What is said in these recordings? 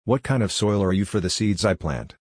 What kind of soil are you for the seeds I plant?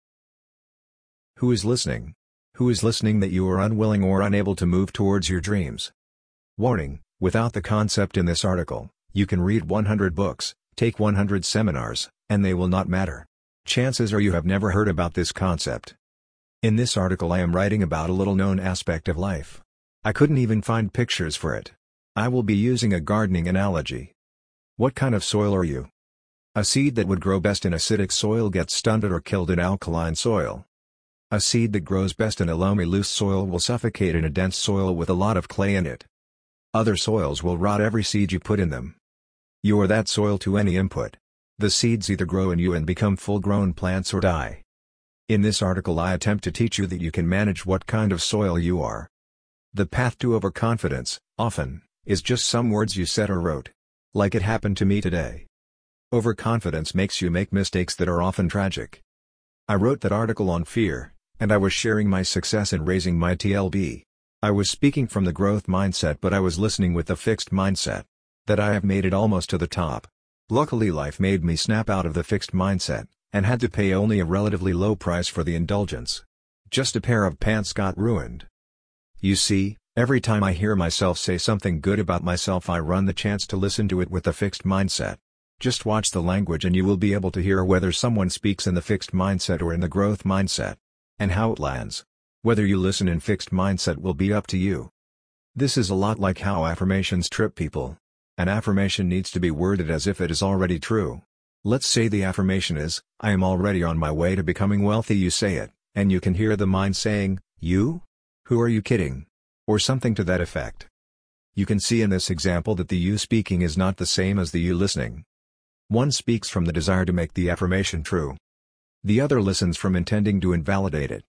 Who is listening? Who is listening that you are unwilling or unable to move towards your dreams? Warning: without the concept in this article, you can read 100 books, take 100 seminars, and they will not matter. Chances are you have never heard about this concept. In this article I am writing about a little-known aspect of life. I couldn't even find pictures for it. I will be using a gardening analogy. What kind of soil are you? A seed that would grow best in acidic soil gets stunted or killed in alkaline soil. A seed that grows best in a loamy loose soil will suffocate in a dense soil with a lot of clay in it. Other soils will rot every seed you put in them. You are that soil to any input. The seeds either grow in you and become full-grown plants or die. In this article I attempt to teach you that you can manage what kind of soil you are. The path to overconfidence, often, is just some words you said or wrote. Like it happened to me today. Overconfidence makes you make mistakes that are often tragic. I wrote that article on fear, and I was sharing my success in raising my TLB. I was speaking from the growth mindset, but I was listening with the fixed mindset. That I have made it almost to the top. Luckily life made me snap out of the fixed mindset, and had to pay only a relatively low price for the indulgence. Just a pair of pants got ruined. You see, every time I hear myself say something good about myself I run the chance to listen to it with a fixed mindset. Just watch the language and you will be able to hear whether someone speaks in the fixed mindset or in the growth mindset. And how it lands. Whether you listen in fixed mindset will be up to you. This is a lot like how affirmations trip people. An affirmation needs to be worded as if it is already true. Let's say the affirmation is, I am already on my way to becoming wealthy. You say it, and you can hear the mind saying, you? Who are you kidding? Or something to that effect. You can see in this example that the you speaking is not the same as the you listening. One speaks from the desire to make the affirmation true. The other listens from intending to invalidate it.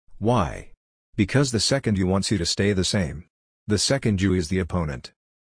Why? Because the second you wants you to stay the same. The second you is the opponent.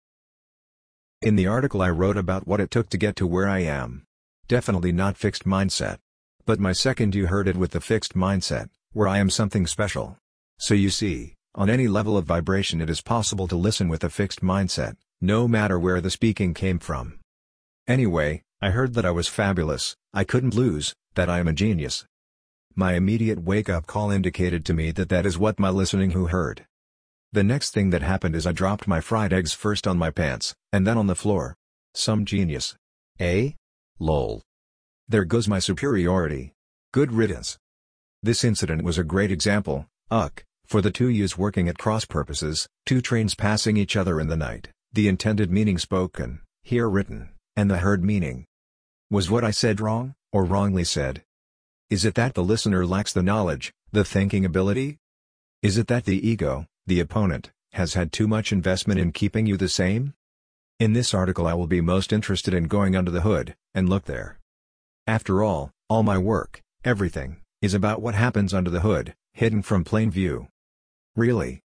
In the article I wrote about what it took to get to where I am. Definitely not fixed mindset. But my second you heard it with the fixed mindset, where I am something special. So you see, on any level of vibration it is possible to listen with a fixed mindset, no matter where the speaking came from. Anyway, I heard that I was fabulous, I couldn't lose, that I am a genius. My immediate wake-up call indicated to me that that is what my listening who heard. The next thing that happened is I dropped my fried eggs first on my pants, and then on the floor. Some genius. Eh? Lol. There goes my superiority. Good riddance. This incident was a great example, for the two yous working at cross purposes, two trains passing each other in the night, the intended meaning spoken, here written, and the heard meaning. Was what I said wrong, or wrongly said? Is it that the listener lacks the knowledge, the thinking ability? Is it that the ego, the opponent, has had too much investment in keeping you the same? In this article I will be most interested in going under the hood, and look there. After all my work, everything, is about what happens under the hood, hidden from plain view. Really?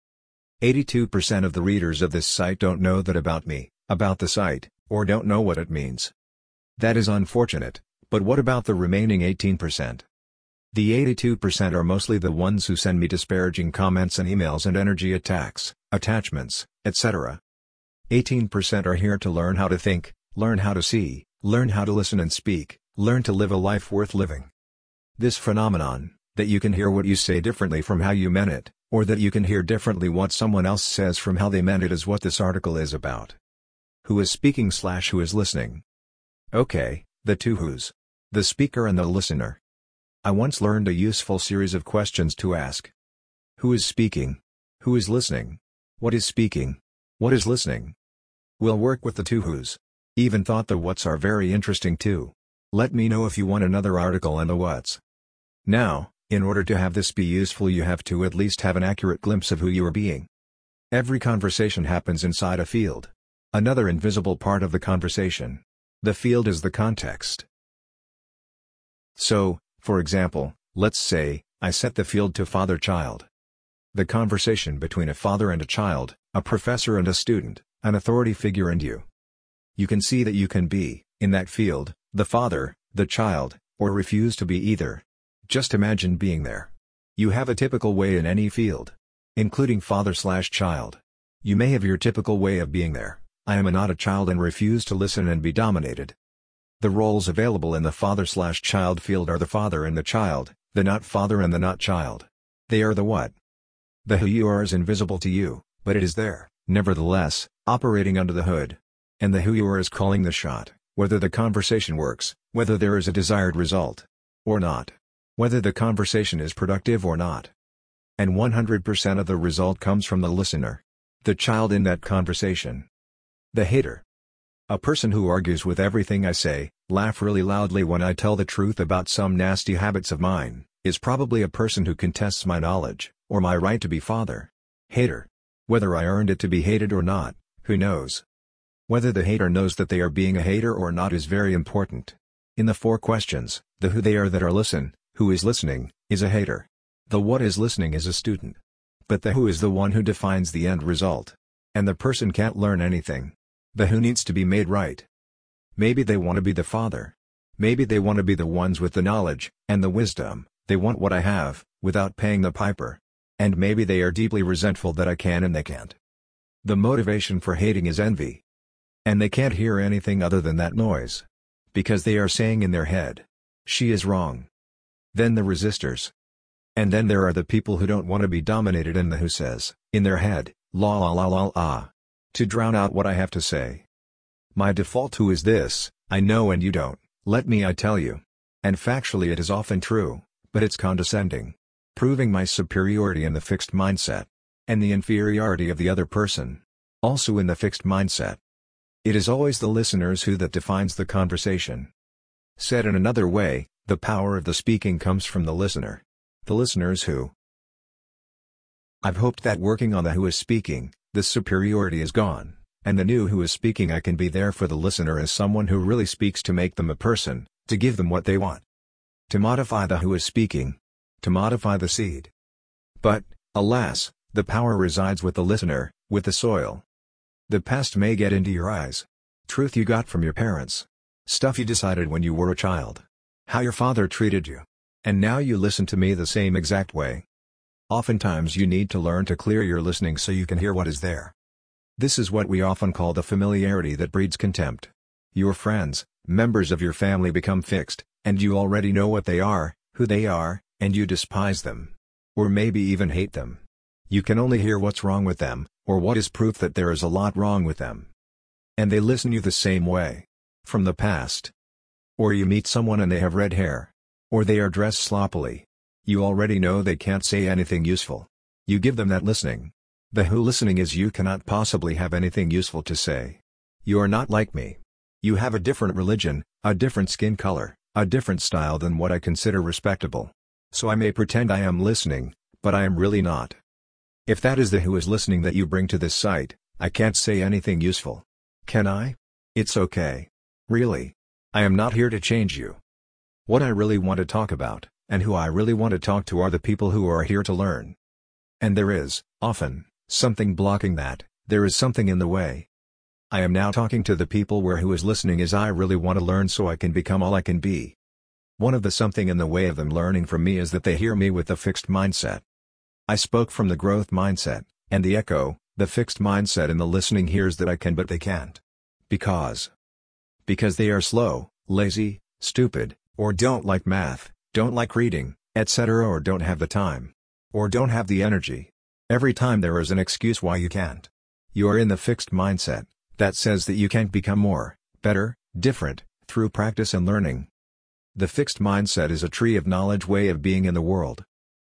82% of the readers of this site don't know that about me, about the site, or don't know what it means. That is unfortunate, but what about the remaining 18%? The 82% are mostly the ones who send me disparaging comments and emails and energy attacks, attachments, etc. 18% are here to learn how to think, learn how to see, learn how to listen and speak, learn to live a life worth living. This phenomenon, that you can hear what you say differently from how you meant it, or that you can hear differently what someone else says from how they meant it, is what this article is about. Who is speaking / who is listening? Okay, the two who's. The speaker and the listener. I once learned a useful series of questions to ask. Who is speaking? Who is listening? What is speaking? What is listening? We'll work with the two who's. Even thought the what's are very interesting too. Let me know if you want another article on the what's. Now, in order to have this be useful you have to at least have an accurate glimpse of who you are being. Every conversation happens inside a field. Another invisible part of the conversation. The field is the context. So, for example, let's say, I set the field to father-child. The conversation between a father and a child, a professor and a student, an authority figure and you. You can see that you can be, in that field, the father, the child, or refuse to be either. Just imagine being there. You have a typical way in any field. Including father/child. You may have your typical way of being there. I am not a child and refuse to listen and be dominated. The roles available in the father/child field are the father and the child, the not father and the not child. They are the what. The who you are is invisible to you, but it is there, nevertheless, operating under the hood. And the who you are is calling the shot, whether the conversation works, whether there is a desired result or not, whether the conversation is productive or not. And 100% of the result comes from the listener, the child in that conversation. The hater. A person who argues with everything I say, laugh really loudly when I tell the truth about some nasty habits of mine, is probably a person who contests my knowledge, or my right to be father. Hater. Whether I earned it to be hated or not, who knows? Whether the hater knows that they are being a hater or not is very important. In the 4 questions, the who they are that are who is listening, is a hater. The what is listening is a student. But the who is the one who defines the end result. And the person can't learn anything. The who needs to be made right. Maybe they want to be the father. Maybe they want to be the ones with the knowledge, and the wisdom, they want what I have, without paying the piper. And maybe they are deeply resentful that I can and they can't. The motivation for hating is envy. And they can't hear anything other than that noise. Because they are saying in their head, she is wrong. Then the resistors. And then there are the people who don't want to be dominated and the who says, in their head, la la la la la. To drown out what I have to say. My default who is this, I know and you don't, let me I tell you. And factually it is often true, but it's condescending. Proving my superiority in the fixed mindset. And the inferiority of the other person. Also in the fixed mindset. It is always the listener's who that defines the conversation. Said in another way, the power of the speaking comes from the listener. The listener's who. I've hoped that working on the who is speaking, the superiority is gone, and the new who is speaking I can be there for the listener as someone who really speaks to make them a person, to give them what they want. To modify the who is speaking. To modify the seed. But, alas, the power resides with the listener, with the soil. The past may get into your eyes. Truth you got from your parents. Stuff you decided when you were a child. How your father treated you. And now you listen to me the same exact way. Oftentimes you need to learn to clear your listening so you can hear what is there. This is what we often call the familiarity that breeds contempt. Your friends, members of your family become fixed, and you already know what they are, who they are, and you despise them. Or maybe even hate them. You can only hear what's wrong with them, or what is proof that there is a lot wrong with them. And they listen you the same way. From the past. Or you meet someone and they have red hair. Or they are dressed sloppily. You already know they can't say anything useful. You give them that listening. The who listening is you cannot possibly have anything useful to say. You are not like me. You have a different religion, a different skin color, a different style than what I consider respectable. So I may pretend I am listening, but I am really not. If that is the who is listening that you bring to this site, I can't say anything useful. Can I? It's okay. Really. I am not here to change you. What I really want to talk about, and who I really want to talk to are the people who are here to learn. And there is, often, something blocking that, there is something in the way. I am now talking to the people where who is listening is I really want to learn so I can become all I can be. One of the something in the way of them learning from me is that they hear me with a fixed mindset. I spoke from the growth mindset, and the echo, the fixed mindset in the listening hears that I can but they can't. Because they are slow, lazy, stupid, or don't like math, don't like reading, etc. or don't have the time. Or don't have the energy. Every time there is an excuse why you can't. You are in the fixed mindset, that says that you can't become more, better, different, through practice and learning. The fixed mindset is a tree of knowledge way of being in the world.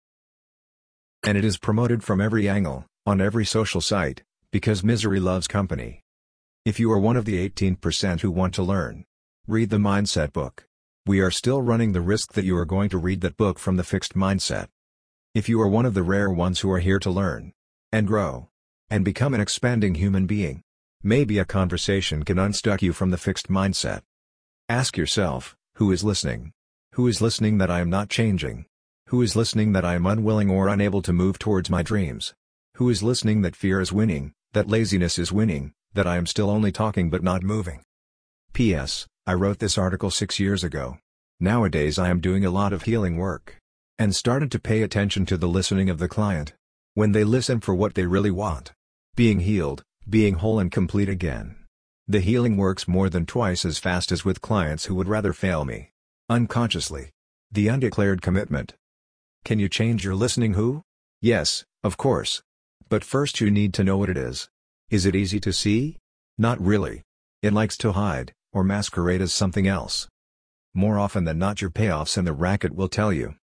And it is promoted from every angle, on every social site, because misery loves company. If you are one of the 18% who want to learn, read the Mindset book. We are still running the risk that you are going to read that book from the fixed mindset. If you are one of the rare ones who are here to learn, and grow, and become an expanding human being, maybe a conversation can unstuck you from the fixed mindset. Ask yourself, who is listening? Who is listening that I am not changing? Who is listening that I am unwilling or unable to move towards my dreams? Who is listening that fear is winning, that laziness is winning, that I am still only talking but not moving? P.S. I wrote this article 6 years ago. Nowadays I am doing a lot of healing work. And started to pay attention to the listening of the client. When they listen for what they really want. Being healed, being whole and complete again. The healing works more than twice as fast as with clients who would rather fail me. Unconsciously. The undeclared commitment. Can you change your listening who? Yes, of course. But first you need to know what it is. Is it easy to see? Not really. It likes to hide, or masquerade as something else. More often than not your payoffs and the racket will tell you.